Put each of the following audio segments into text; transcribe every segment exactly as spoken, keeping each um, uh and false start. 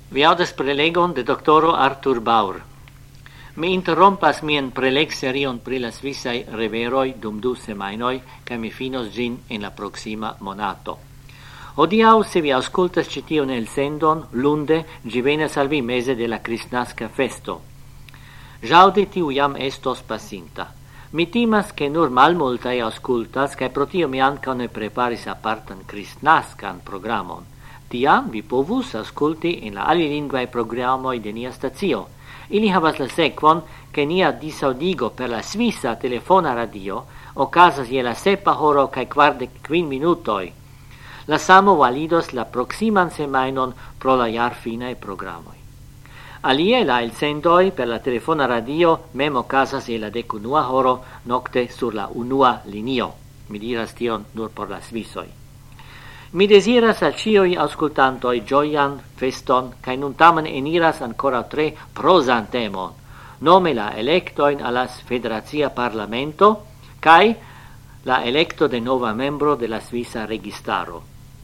Vi audes prelegon de doctoro Arthur Baur. Mi interrompas mien preleg serion pri la Svisai reveroi dum du semainoi, ca mi finos gin en la proxima monato. Odiau, se vi auscultas citio nel sendon, lunde, gi venas al vi mese de la Cristnasca festo. Jaude tiu iam estos pasinta. Mi timas che nur malmultae auscultas, ca pro tio mi anca ne preparis apartan Cristnascan programon. Tiam vi povus asculti in la alilinguae programoi de nia stazio. Ili havas la sequon che nia disaudigo per la Svisa telefona radio ocasas je la sepa horo cae quardec quin minutoi. La samo validos la proximan semainon pro la iar finae programoi. Alie la el sendoi per la telefona radio mem ocasas je la decunua horo nocte sur la unua linio. Mi diras tion nur por la Svisoi. Mi desiras al cioi auscultantoi gioian, feston, cae nun tamen eniras ancora tre prosan temon, nome la electoin alas Federazia Parlamento, cae la electo de nova membro de la Svisa Registaro.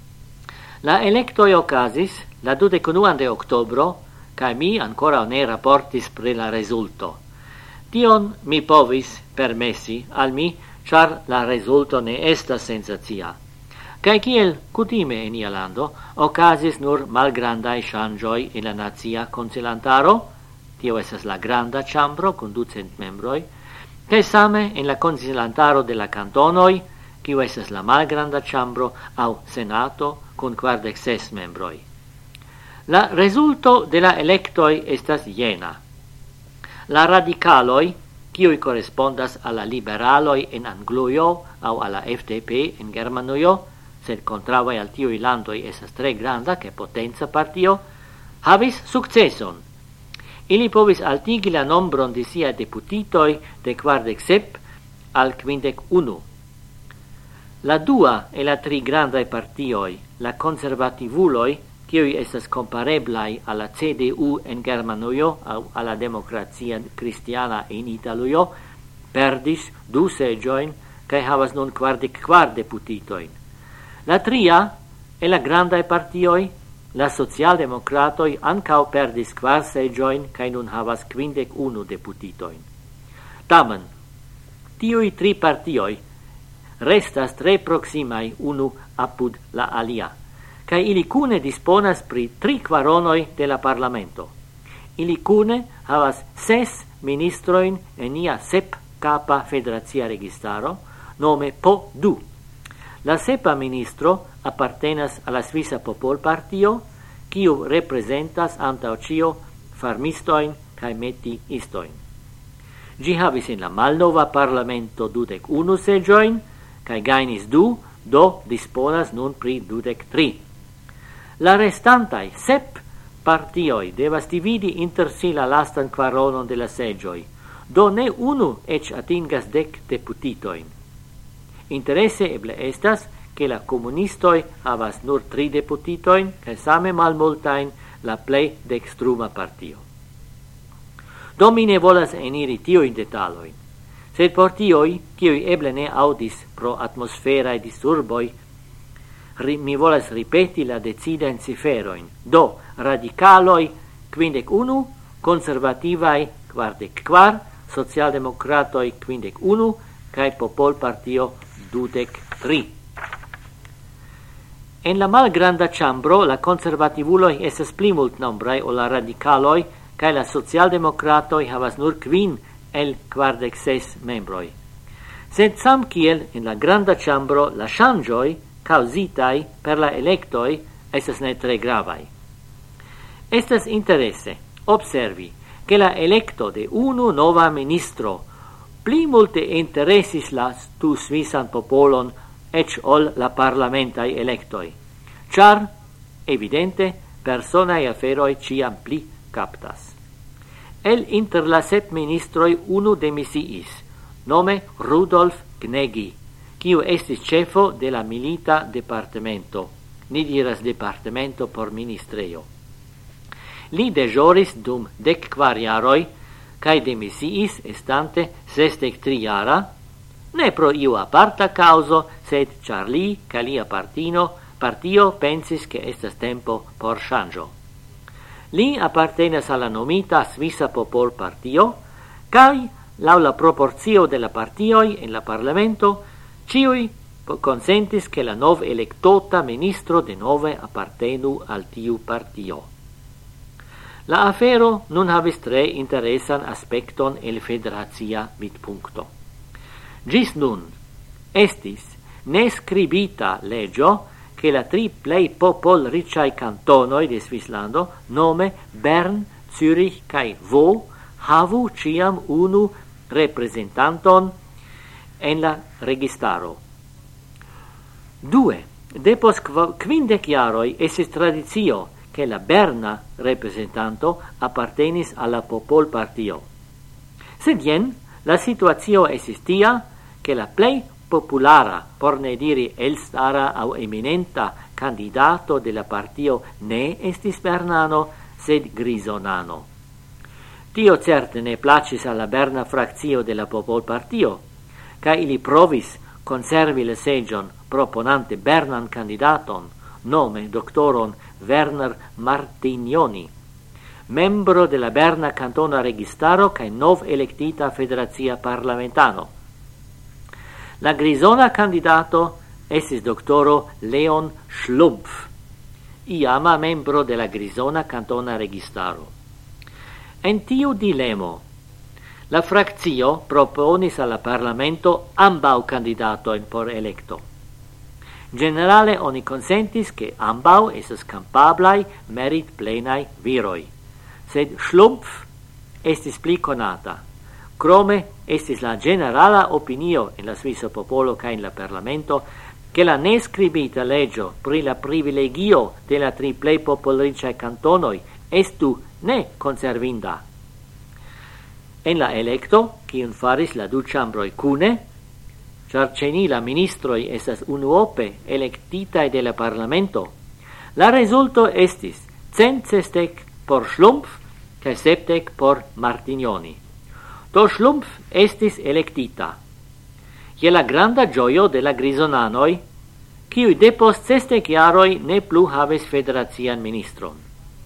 La electoi ocasis la dudecunuan de octobro, cae mi ancora ne rapportis pre la resulto. Tion mi povis permessi al mi, char la resulto ne estas sensatia. Cae kiel cutime in ia lando, ocasis nur malgrandai changioi in la nazia consilantaro, tio esas la granda chambro con ducent membroi, cae same in la consilantaro de la cantonoi, quio esas la malgranda chambro au senato con quardec ses membroi. La resulto de la electoi estas jena. La radicaloi, quioi correspondas alla liberaloi in Angluio au alla F D P in Germanuio, sed contravae al tioi landoi esas tre granda che potenza partio, havis successon. Ili povis altigi la nombron de sia deputitoi de quardec sep al quindec unu. La dua e la tri grandai partioi, la conservativuloi, quioi esas compareblai alla C D U in Germanuio au alla Democrazia Cristiana in Italuio, perdis du segioin, cae havas nun quardec quar deputitoin. La tria e la grandae partioi, la socialdemocratoi ancao perdis quar segioin, cae nun havas quindec unu deputitoin. Tamen, tioi tri partioi restas tre proximai unu apud la alia, cae ili cune disponas pri tri quaronoi de la Parlamento. Ili cune havas ses ministroin en nia sep capa Federazia Registaro, nome po du. La sepa ministro appartenas alla Svisa Popol Partio, quiu representas antao cio farmistoin cae meti istoin. Gi havis in la malnova Parlamento dudec unu segioin, cae gainis du, do disponas nun pri dudec tri. La restantai sep partioi devas dividi inter si la lastan quaronon de la segioi, do ne unu ec atingas dec deputitoin. Interesse eble estas che la comunistoi havas nur tri deputitoin, cae same malmultain la plei dextruma partio. Do mi ne volas eniri tioin detaloin, sed por tioi, kioi eble ne audis pro atmosferae disturboi, ri, mi volas ripeti la decidain ciferoin. Do, radicaloi quindec unu, conservativai quardec quar, socialdemocratoi quindec unu, cae popol partio dudec tri. En la malgranda chambro la conservativuloi esas pli mult nombrai o la radicaloi, cae la socialdemocratoi havas nur quin el quardec ses membroi. Sed sam kiel en la granda chambro la changioi causitai per la electoi esas ne tre gravai. Estas interesse observi che la electo de unu nova ministro pli multe interessis la tu svisan popolon ec ol la parlamentai electoi, char, evidente, personae aferoi ciam pli captas. El inter la sep ministroi unu demisiis, nome Rudolf Gnegi, quiu estis cefo de la milita departemento, ni diras departemento por ministreo. Li dejoris dum dec quar jaroi, cae demisiis estante sestec tri jara, ne pro iu aparta causo, sed char li, ca lia partino, partio pensis che estas tempo por changio. Li appartenas alla nomita Svisa Popol Partio, kai laŭ la proporcio de la partioi en la parlamento, ciui consentis che la nov electota ministro de nove appartenu al tiu partio. La afero nun havis tre interesan aspecton el federacia vidpunkto. Gis nun estis ne scribita legio che la tri plei popol ricai cantonoi de Svislando, nome Bern, Zürich kai Vaud, havu ciam unu representanton en la registaro. Due, depos quindec jaroi esis tradizio che la Berna representanto appartenis alla Popol Partio. Sed jen, la situatio esistia che la plei populara, por ne diri elstara au eminenta candidato de la partio ne estis Bernano, sed Grisonano. Tio certe ne placis alla Berna frakcio de la Popol Partio, ca ili provis conservi le segion proponante Bernan candidaton, nome doctoron Werner Martignoni, membro de la Berna cantona registaro ca nov electita federazia parlamentano. La Grisona candidato estis doctoro Leon Schlumpf, iama membro de la Grisona cantona registaro. En tiu dilemo, la frakcio proponis alla parlamento ambau candidato por electo. Generale oni consentis che ambau esas capablai merit plenai viroi, sed Schlumpf estis pli conata. Crome estis la generala opinio in la Svisa popolo ca in la parlamento che la nescribita legio pri la privilegio de la tri plei popolricai cantonoi estu ne conservinda. En la electo, cium faris la du chambroi cune, char ceni la ministroi estas unuope electitae de la parlamento, la resulto estis cent sestec por Schlumpf ca septec por Martignoni. Do Schlumpf estis electita. Je la granda gioio de la Grisonanoi, kiui depost sestec jaroi ne plu havis federacian ministron.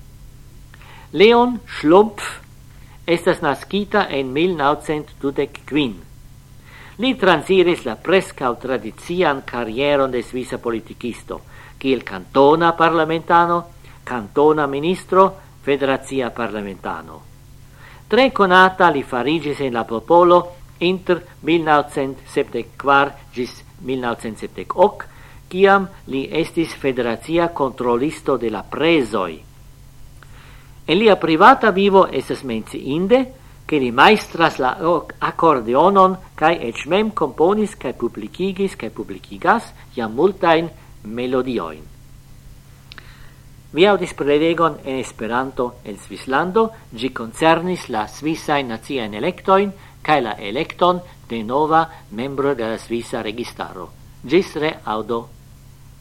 Leon Schlumpf estas nascita en mil naŭcent dudek kvin. Li transiris la prescau tradizian carrieron de svisa politicisto, kiel cantona parlamentano, cantona ministro, federazia parlamentano. Tre conata li farigis en la popolo inter mil naŭcent sepdek kvar gis mil naŭcent sepdek ok, kiam li estis federazia controlisto de la presoi. En lia privata vivo estas menciinde che li maestras la accordeonon kai ec mem componis kai publicigis kai publicigas jam multain melodioin. Vi audis prelegon en Esperanto en Svislando, gi concernis la Svisain naciain electoin kai la electon de nova membro de la Svisa registaro. Gis re audo.